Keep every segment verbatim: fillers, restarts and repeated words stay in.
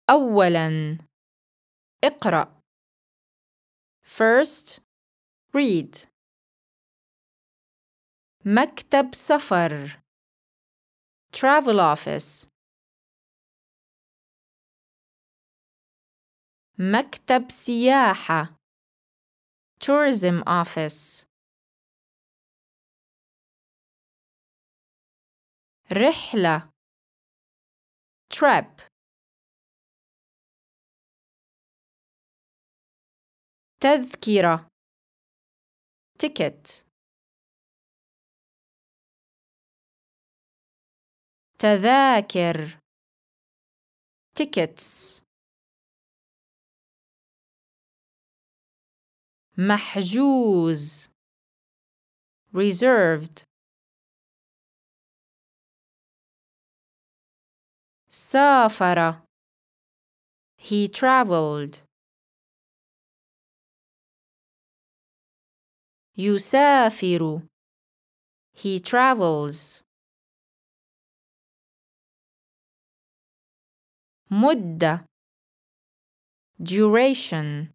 أولاً اقرأ. First, read. مكتب سفر travel office. مكتب سياحة tourism office. رحلة trip. تذكرة ticket. تذاكر tickets. محجوز reserved. سافر he traveled. يسافر he travels. مدة duration.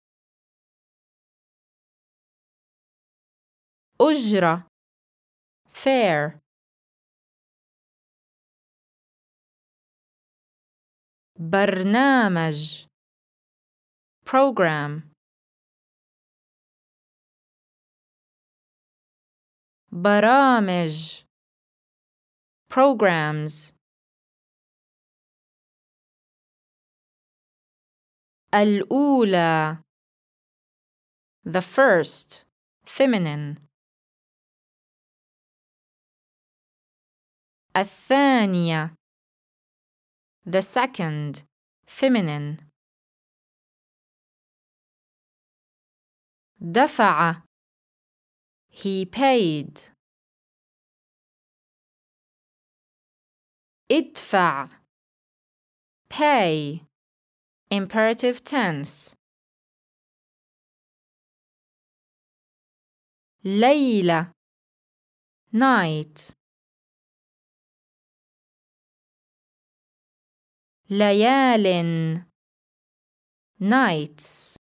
أجرة fare. برنامج program. برامج programs. الأولى the first feminine. الثانية the second feminine. دفع he paid. ادفع pay imperative tense. ليلة night. ليال nights.